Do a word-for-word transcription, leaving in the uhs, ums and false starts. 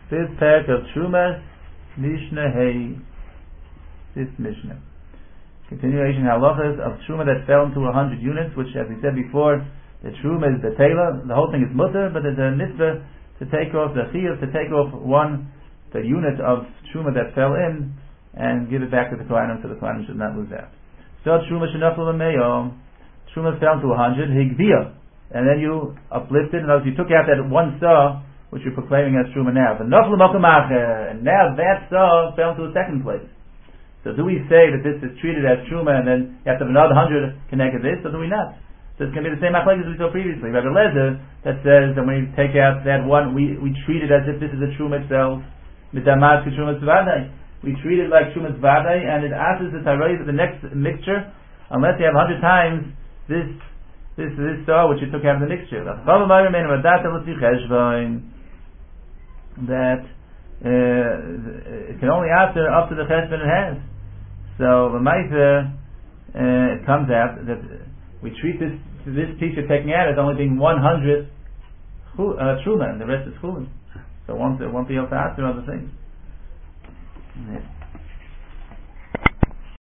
This parak of Trumas Mishnah Hey. This Mishnah. Continuation halachas of Truma that fell into a hundred units, which, as we said before, the Truma is the Taylor. The whole thing is mutter, but there's a mitzvah to take off the chiyuv, to take off one, the unit of Truma that fell in, and give it back to the Kohanim, so the Kohanim should not lose that. So Truma shenafel l'meyo. Truma fell to a hundred. Higvia, and then you uplifted, and you took out that one saw, which you're proclaiming as Truma now. And now that saw fell to a second place. So do we say that this is treated as Truma and then you have to have another hundred connected to this, or do we not? So it's going to be the same machlokes as we saw previously. Rabbi Lezer that says that when you take out that one, we, we treat it as if this is a Truma itself. Mitamaz Truma Tzvadai. We treat it like Truma Tzvadai, and it asks the Tarayis of the next mixture, unless you have a hundred times this this this saw which you took out of the mixture. That uh, it can only answer up to the cheshbon it has. So the Ma'aser, uh, it comes out that we treat this this piece you're taking out as only being one hundred uh, truma, and the rest is chulin. So it won't, it won't be able to answer other things. Yeah.